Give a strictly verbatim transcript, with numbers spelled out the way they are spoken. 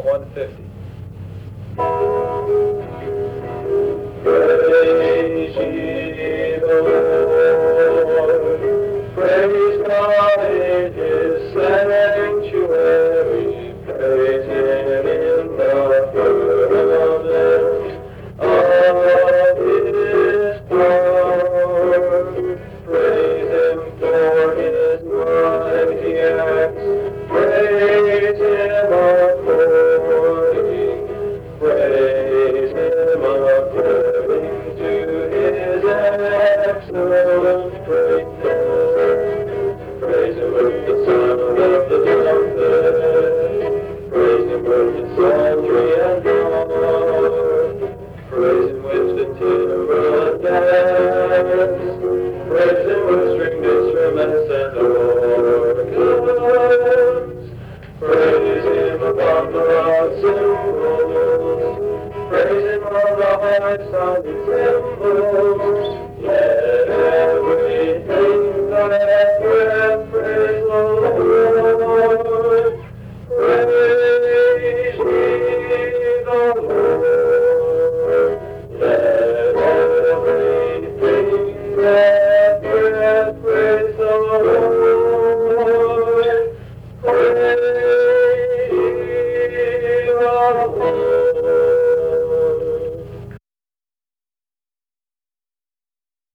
one fifty. Praise ye the Lord. Praise God in His sanctuary. Praise Him in the firmament of His power. Praise Him for His mighty acts. Praise Him according. Praise Him according to His excellent greatness. Praise Him with the sound of the trumpet. Praise Him with the psaltery and harp. Praise Him with the timbrel and dance. Praise Him with stringed instruments and organs. Praise Him upon the loud cymbals. Praise Him on the high sounding cymbals.